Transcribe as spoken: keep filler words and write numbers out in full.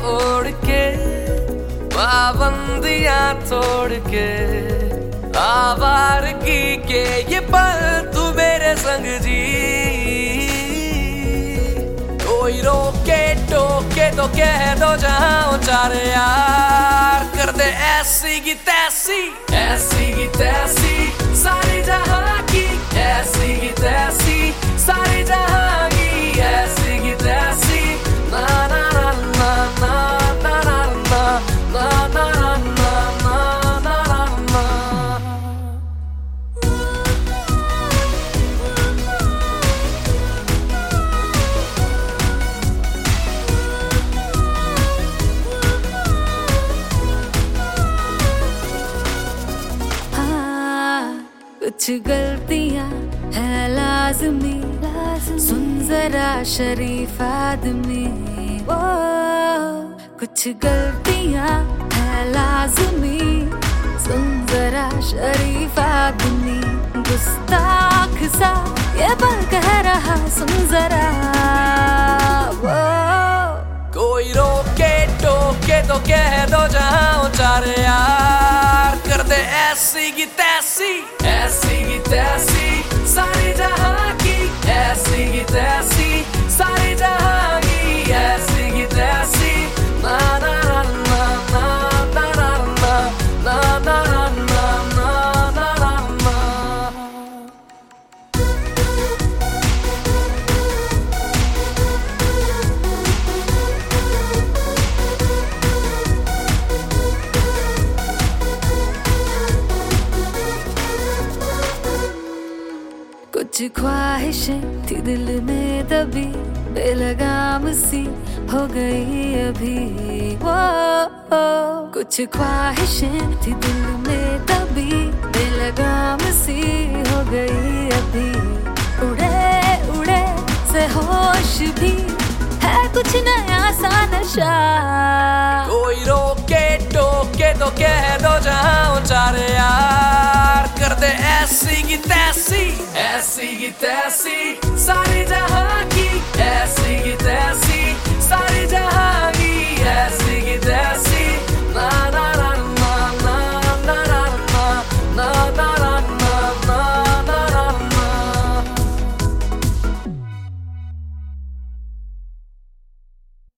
ओढ़ के, पाबंदियां तोड़ के, आवारगी के ये पल तू मेरे संग जी। कोई रोके टोके तो कह दो जहां चार यार, कर दे ऐसी की तैसी, ऐसी की तैसी सारी जहां की, ऐसी की तैसी सारी जहां की, ऐसी की तैसी ना ना ना ना ना ना ना ना ना ना ना ना ना ना। कुछ गलतियां है लाज़मी, सुन जरा शरीफ आदमी। वो कुछ गलतियां है लाज़मी, सुन जरा शरीफ आदमी। गुस्ताख सा ये पल कह रहा, सुन जरा। वो कोई रोके टोके तो कह दो जहां चार यार, कर दे ऐसी की तैसी, ऐसी की तैसी सारी जहां की, ऐसी की तैसी सारी जहां की, ऐसी की तैसी ना ना ना ना ना ना ना ना ना ना ना ना ना। कुछ ख्वाहिशें थी दिल में दबी, बेलगाम सी हो गई अभी। वो कुछ ख्वाहिशें थी दिल में दबी, बेलगाम सी हो गई अभी। उड़े उड़े से होश भी है कुछ नया सा नशा। कोई रोके टोके तो कह दो जहां चार यार, कर दे ऐसी की तैसी, ऐसी की तैसी सारी जहां की, ऐसी की तैसी सारी जहां